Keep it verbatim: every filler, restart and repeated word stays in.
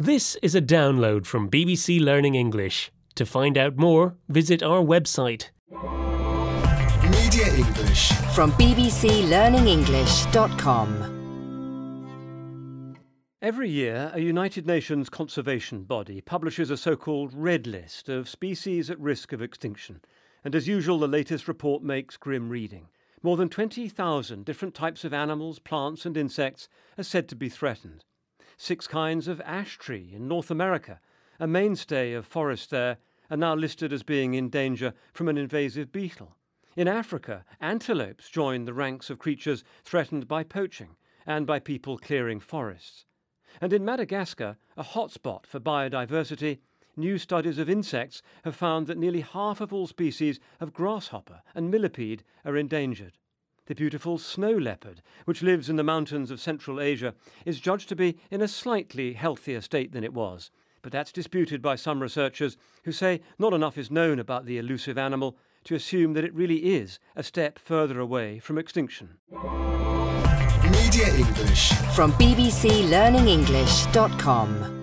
This is a download from B B C Learning English. To find out more, visit our website. Media English from b b c learning english dot com. Every year, a United Nations conservation body publishes a so-called red list of species at risk of extinction. And as usual, the latest report makes grim reading. More than twenty thousand different types of animals, plants and insects are said to be threatened. Six kinds of ash tree in North America, a mainstay of forest there, are now listed as being in danger from an invasive beetle. In Africa, antelopes join the ranks of creatures threatened by poaching and by people clearing forests. And in Madagascar, a hotspot for biodiversity, new studies of insects have found that nearly half of all species of grasshopper and millipede are endangered. The beautiful snow leopard, which lives in the mountains of Central Asia, is judged to be in a slightly healthier state than it was. But that's disputed by some researchers who say not enough is known about the elusive animal to assume that it really is a step further away from extinction. Media English from b b c learning english dot com.